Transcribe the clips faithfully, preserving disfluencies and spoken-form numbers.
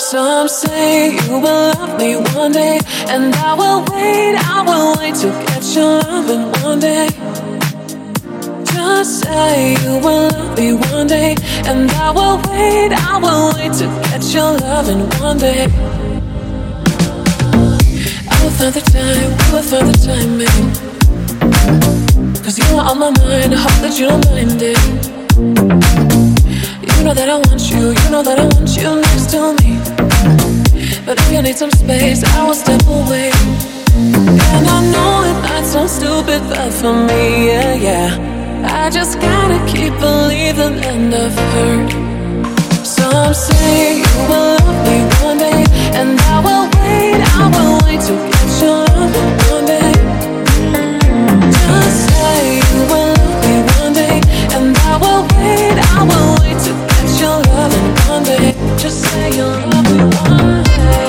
Some say you will love me one day, and I will wait, I will wait to get your loving one day. Just say you will love me one day, and I will wait, I will wait to get your loving one day. I will find the time, we will find the timing, 'cause you are on my mind, I hope that you don't mind it. You know that I want you, you know that I want you next to me. But if you need some space, I will step away. And I know it might sound stupid, but for me, yeah, yeah, I just gotta keep believing and I've heard. Some say you will love me one day, and I will wait, I will wait to get your love one day. Just say you will love me one day, and I will wait, I will wait to get your love one day. Just say you'll love me one day.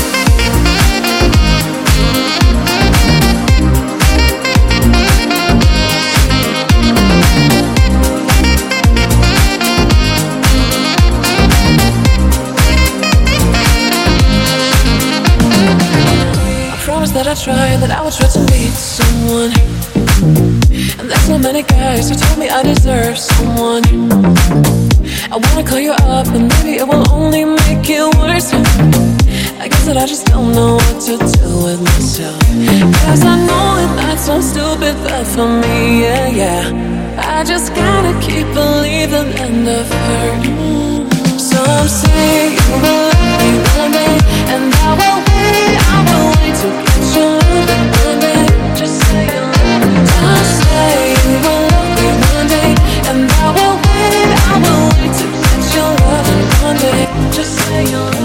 That I tried, that I would try to meet someone, and there's so many guys who told me I deserve someone. I wanna call you up, and maybe it will only make it worse. I guess that I just don't know what to do with myself, 'cause I know it might sound stupid, but for me, yeah, yeah, I just gotta keep believing and I've heard. Some say you will love me one day, and I will wait, I will wait to get your love one day. Just say you'll love me. Just say you will love me one day, and I will wait, I will wait to get your love one day. Just say you'll